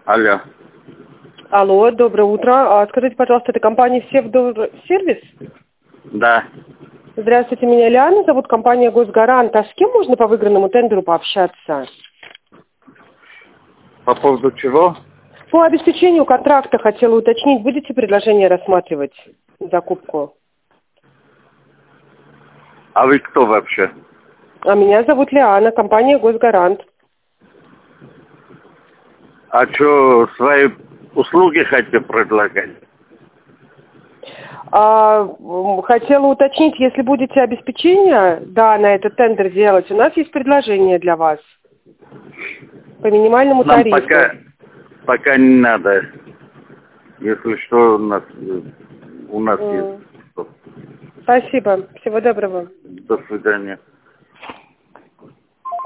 Алло. Алло, доброе утро. Скажите, пожалуйста, это компания Севдор-сервис? Да. Здравствуйте, меня Лиана зовут, компания Госгарант. А с кем можно по выигранному тендеру пообщаться? По поводу чего? По обеспечению контракта хотела уточнить, будете предложение рассматривать, закупку? А вы кто вообще? А меня зовут Лиана, компания Госгарант. А что, свои услуги хотите предлагать? Хотела уточнить, если будете обеспечение, да, на этот тендер делать, у нас есть предложение для вас по минимальному Нам тарифу. пока не надо. Если что, у нас есть. Спасибо. Всего доброго. До свидания.